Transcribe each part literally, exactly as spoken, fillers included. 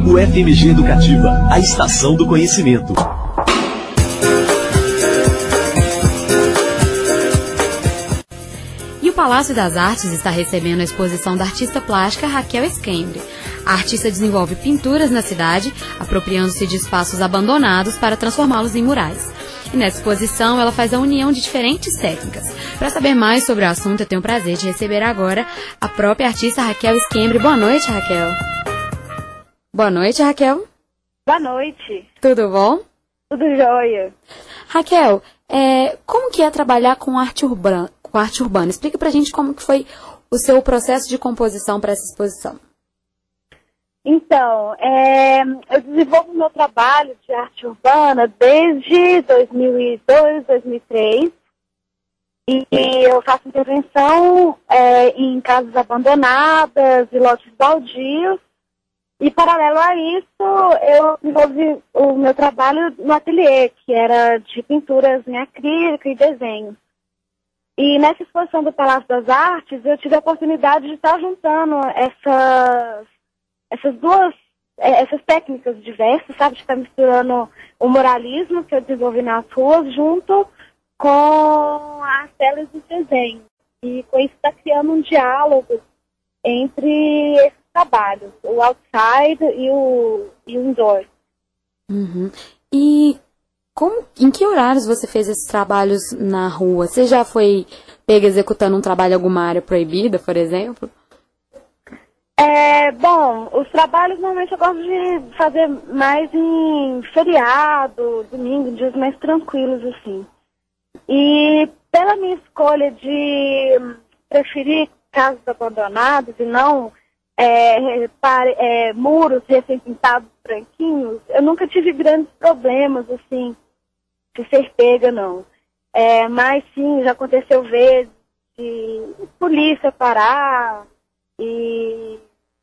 U F M G Educativa, a estação do conhecimento. E o Palácio das Artes está recebendo a exposição da artista plástica Raquel Esquembre. A artista desenvolve pinturas na cidade, apropriando-se de espaços abandonados para transformá-los em murais. E nessa exposição ela faz a união de diferentes técnicas. Para saber mais sobre o assunto, eu tenho o prazer de receber agora a própria artista Raquel Esquembre. Boa noite, Raquel. Boa noite, Raquel. Boa noite. Tudo bom? Tudo jóia. Raquel, é, como que é trabalhar com arte urbana? Com arte urbana? Explica pra gente como que foi o seu processo de composição para essa exposição. Então, é, eu desenvolvo meu trabalho de arte urbana desde dois mil e dois, dois mil e três. E eu faço intervenção é, em casas abandonadas e lotes baldios. E, paralelo a isso, eu desenvolvi o meu trabalho no ateliê, que era de pinturas em acrílico e desenho. E nessa exposição do Palácio das Artes, eu tive a oportunidade de estar juntando essas... essas duas, essas técnicas diversas, sabe, de estar misturando o muralismo que eu desenvolvi nas ruas junto com as telas dos desenhos. E com isso está criando um diálogo entre esses trabalhos, o outside e o, e o indoor. Uhum. E como, em que horários você fez esses trabalhos na rua? Você já foi pega executando um trabalho em alguma área proibida, por exemplo? É, bom, os trabalhos normalmente eu gosto de fazer mais em feriado, domingo, dias mais tranquilos, assim. E pela minha escolha de preferir casas abandonadas e não é, pare, é, muros recém-pintados branquinhos, eu nunca tive grandes problemas, assim, de ser pega, não. É, mas sim, já aconteceu vezes de polícia parar e...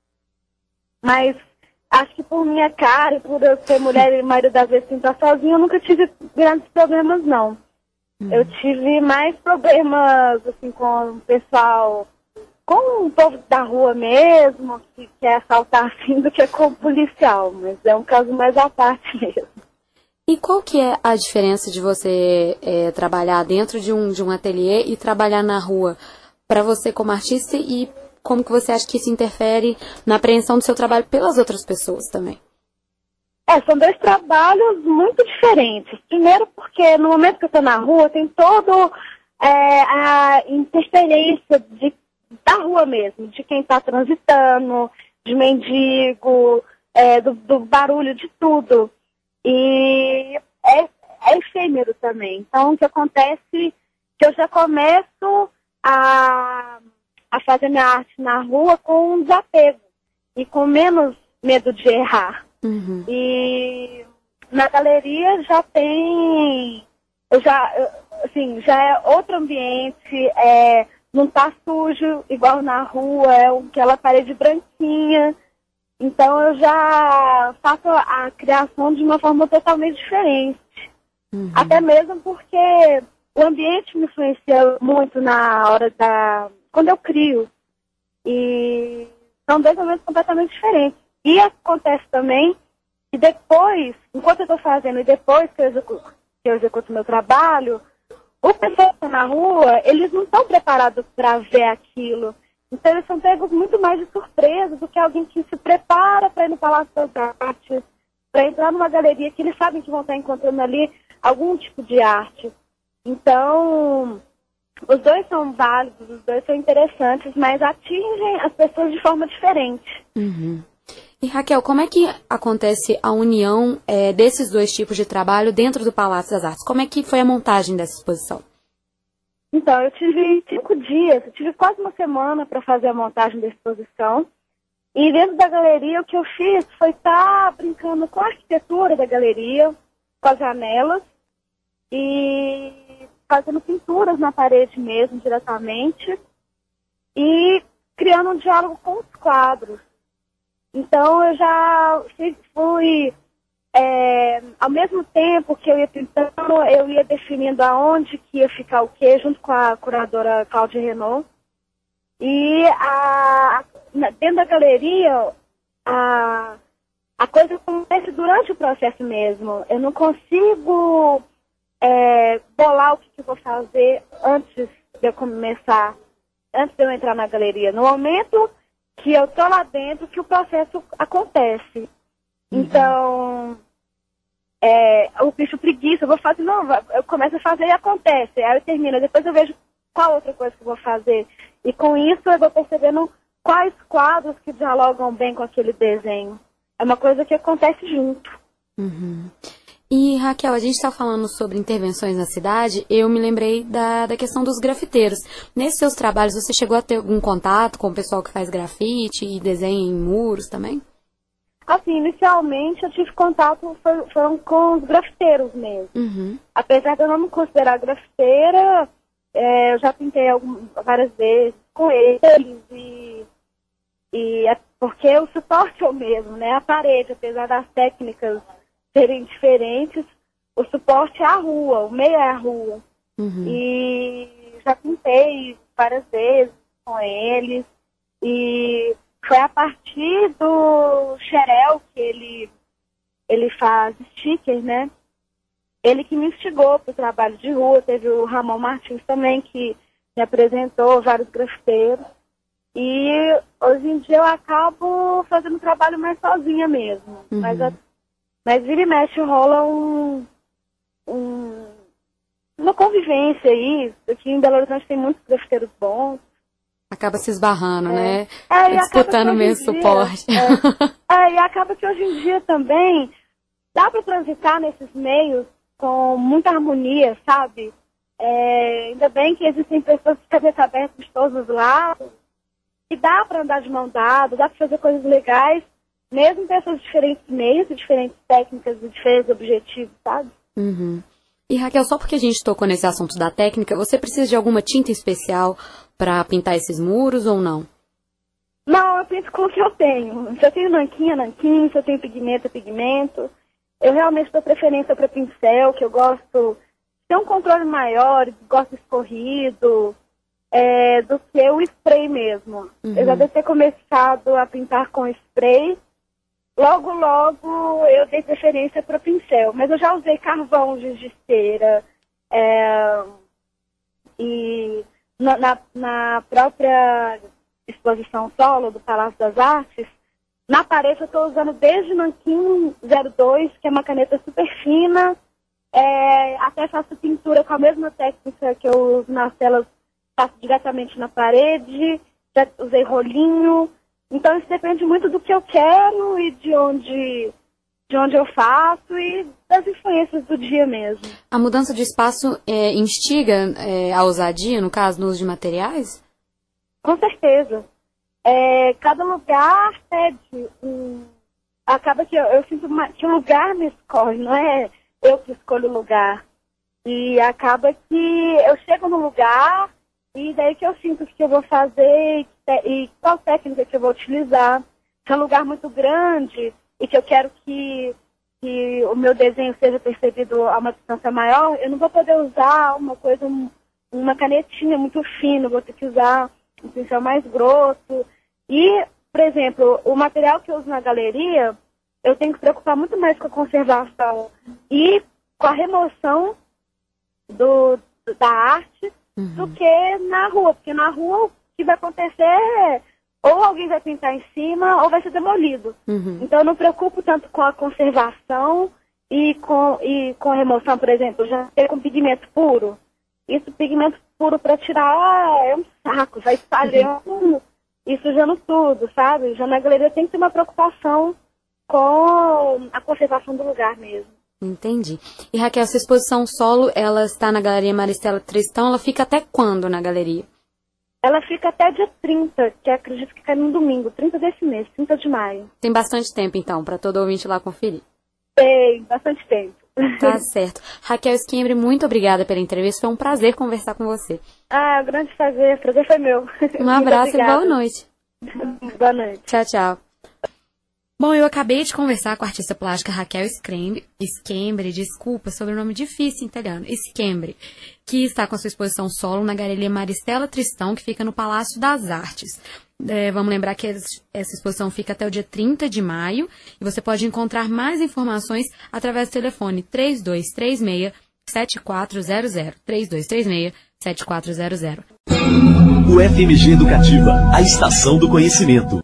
Mas acho que por minha cara, por eu ser mulher e a maioria das vezes pintar sozinha, eu nunca tive grandes problemas, não. Uhum. Eu tive mais problemas, assim, com o pessoal, com o povo da rua mesmo, que quer assaltar, assim, do que com o policial. Mas é um caso mais à parte mesmo. E qual que é a diferença de você é, trabalhar dentro de um, de um ateliê e trabalhar na rua? Para você como artista e como que você acha que isso interfere na apreensão do seu trabalho pelas outras pessoas também? É, são dois trabalhos muito diferentes. Primeiro porque no momento que eu estou na rua, tem todo é, a interferência de, da rua mesmo, de quem está transitando, de mendigo, é, do, do barulho, de tudo. E é, é efêmero também. Então, o que acontece é que eu já começo a... a fazer minha arte na rua com um desapego e com menos medo de errar. Uhum. E na galeria já tem, eu já, assim, já é outro ambiente, é, não tá sujo igual na rua, é aquela parede branquinha. Então eu já faço a criação de uma forma totalmente diferente. Uhum. Até mesmo porque o ambiente me influencia muito na hora da... quando eu crio. E são dois momentos completamente diferentes. E acontece também que depois, enquanto eu estou fazendo e depois que eu executo, que eu executo meu trabalho, o pessoal que está na rua, eles não estão preparados para ver aquilo. Então eles são pegos muito mais de surpresa do que alguém que se prepara para ir no Palácio das Artes, para entrar numa galeria que eles sabem que vão estar encontrando ali algum tipo de arte. Então... os dois são válidos, os dois são interessantes, mas atingem as pessoas de forma diferente. Uhum. E Raquel, como é que acontece a união é, desses dois tipos de trabalho dentro do Palácio das Artes? Como é que foi a montagem dessa exposição? Então, eu tive cinco dias, eu tive quase uma semana para fazer a montagem da exposição. E dentro da galeria, o que eu fiz foi estar brincando com a arquitetura da galeria, com as janelas, e fazendo pinturas na parede mesmo, diretamente, e criando um diálogo com os quadros. Então, eu já fui, é, ao mesmo tempo que eu ia pintando, eu ia definindo aonde que ia ficar o quê, junto com a curadora Cláudia Renault. E a, dentro da galeria, a, a coisa acontece durante o processo mesmo. Eu não consigo é, bolar o que, que eu vou fazer antes de eu começar, antes de eu entrar na galeria. No momento que eu tô lá dentro, que o processo acontece. Uhum. Então, é, o bicho preguiça, eu vou fazer, não, eu começo a fazer e acontece. Aí eu termino, depois eu vejo qual outra coisa que eu vou fazer. E com isso eu vou percebendo quais quadros que dialogam bem com aquele desenho. É uma coisa que acontece junto. Uhum. E, Raquel, a gente está falando sobre intervenções na cidade, eu me lembrei da, da questão dos grafiteiros. Nesses seus trabalhos, você chegou a ter algum contato com o pessoal que faz grafite e desenha em muros também? Assim, inicialmente eu tive contato foi, foram com os grafiteiros mesmo. Uhum. Apesar de eu não me considerar grafiteira, é, eu já pintei algumas, várias vezes com eles e, e é porque o suporte é o mesmo, né? A parede, apesar das técnicas serem diferentes, o suporte é a rua, o meio é a rua. Uhum. E já pintei várias vezes com eles. E foi a partir do Xerel que ele, ele faz stickers, né? Ele que me instigou para o trabalho de rua. Teve o Ramon Martins também, que me apresentou vários grafiteiros. E hoje em dia eu acabo fazendo trabalho mais sozinha mesmo. Uhum. Mas, mas vira e mexe rola um, um, uma convivência aí. Aqui em Belo Horizonte tem muitos grafiteiros bons. Acaba se esbarrando, é. né? É, disputando o mesmo dia, suporte. É, é, e acaba que hoje em dia também dá para transitar nesses meios com muita harmonia, sabe? É, ainda bem que existem pessoas de cabeça aberta de todos os lados. E dá para andar de mão dada, dá para fazer coisas legais, mesmo pessoas de diferentes meios, de diferentes técnicas e diferentes objetivos, sabe? Uhum. E Raquel, só porque a gente tocou nesse assunto da técnica, você precisa de alguma tinta especial para pintar esses muros ou não? Não, eu pinto com o que eu tenho. Se eu tenho nanquim, é nanquim, se eu tenho pigmento, é pigmento. Eu realmente dou preferência para pincel, que eu gosto de ter um controle maior, gosto escorrido. É, do que o spray mesmo. Uhum. Eu já devo ter começado a pintar com spray. Logo, logo eu dei preferência para pincel. Mas eu já usei carvão, giz de cera. É, e na, na, na própria exposição solo do Palácio das Artes, na parede eu estou usando desde Nanquim zero dois, que é uma caneta super fina. É, até faço pintura com a mesma técnica que eu uso nas telas, faço diretamente na parede, já usei rolinho. Então isso depende muito do que eu quero e de onde, de onde eu faço e das influências do dia mesmo. A mudança de espaço é, instiga é, a ousadia, no caso, no uso de materiais? Com certeza. É, cada lugar pede um... Acaba que eu, eu sinto uma, que o lugar me escolhe, não é eu que escolho o lugar. E acaba que eu chego no lugar... E daí que eu sinto o que eu vou fazer e, e qual técnica que eu vou utilizar. Se é um lugar muito grande e que eu quero que, que o meu desenho seja percebido a uma distância maior, eu não vou poder usar uma coisa, um, uma canetinha muito fina, vou ter que usar um pincel mais grosso. E, por exemplo, o material que eu uso na galeria, eu tenho que me preocupar muito mais com a conservação e com a remoção do, da arte, uhum, do que na rua, porque na rua o que vai acontecer é ou alguém vai pintar em cima ou vai ser demolido. Uhum. Então eu não me preocupo tanto com a conservação e com, e com a remoção, por exemplo, já tem com pigmento puro. Isso, pigmento puro para tirar é um saco, vai espalhando uhum. e sujando tudo, sabe? Já na galeria tem que ter uma preocupação com a conservação do lugar mesmo. Entendi. E Raquel, essa exposição solo, ela está na Galeria Maristela Tristão, ela fica até quando na galeria? Ela fica até dia trinta, que acredito que cai num domingo, trinta desse mês, trinta de maio. Tem bastante tempo, então, para todo ouvinte lá conferir. Tem, bastante tempo. Tá certo. Raquel Schembri, muito obrigada pela entrevista, foi um prazer conversar com você. Ah, grande prazer, prazer foi meu. Um abraço e boa noite. Boa noite. Tchau, tchau. Bom, eu acabei de conversar com a artista plástica Raquel Schembri, Schembri, desculpa, sobrenome difícil em italiano, Schembri, que está com a sua exposição solo na Galeria Maristela Tristão, que fica no Palácio das Artes. É, vamos lembrar que essa exposição fica até o dia trinta de maio e você pode encontrar mais informações através do telefone três dois três seis, sete quatro zero zero. três dois três seis, sete quatro zero zero. U F M G Educativa, a estação do conhecimento.